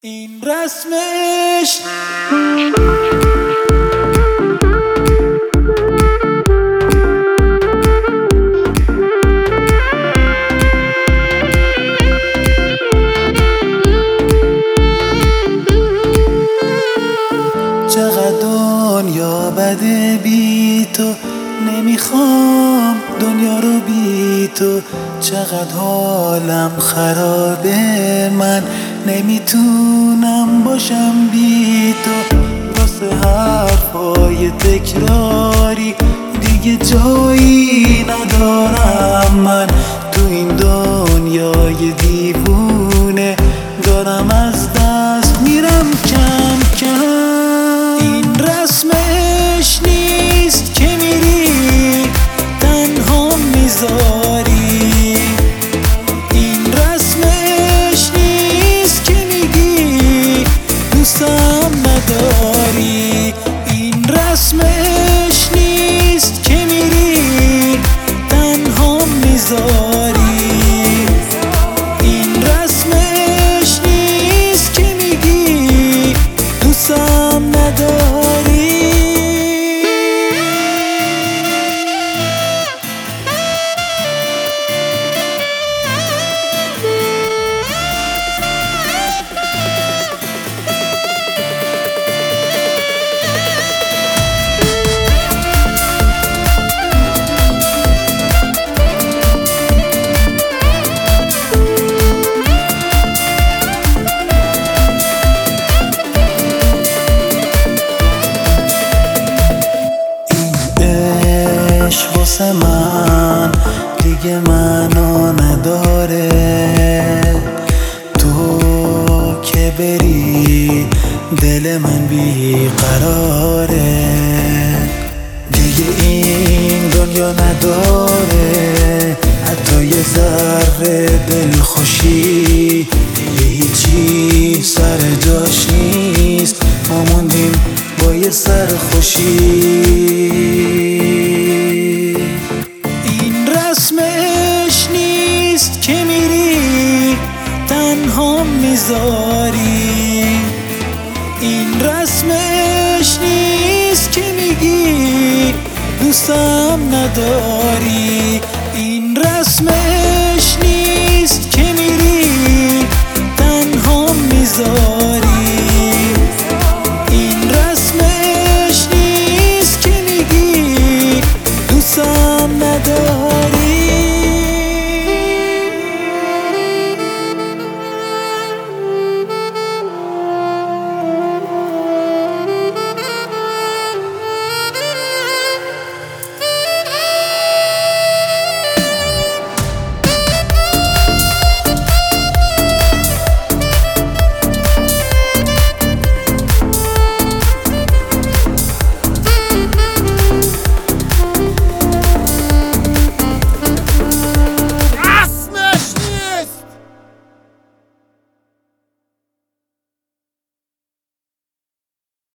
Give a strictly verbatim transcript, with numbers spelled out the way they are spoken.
این رسمش چقدر دنیا بده بی تو، نمیخوام دنیا رو بی تو. چقدر حالم خرابه، من نمیتونم باشم بی تو. واسه حرفای تکراری دیگه جایی ندارم من تو این دنیای دیوونه. دارم از دست میرم کم کم. این رسمش نیست که میری تنها میذاری. این رسمش نیست که میگی دوستم نداری. این رسمش نیست که میری تنها میذاری. این رسمش نیست که میگی دوستم نداری. واسه من دیگه منو نداره. تو که بری دل من بیقراره. دیگه این دنیا نداره حتی یه ذره دل خوشی. دیگه هیچی سر جاش نیست، ما موندیم با یه سر خوشی. رسمش نیست که میری تنها میذاری. این رسمش نیست که میگی دوستم نداری. این رسمش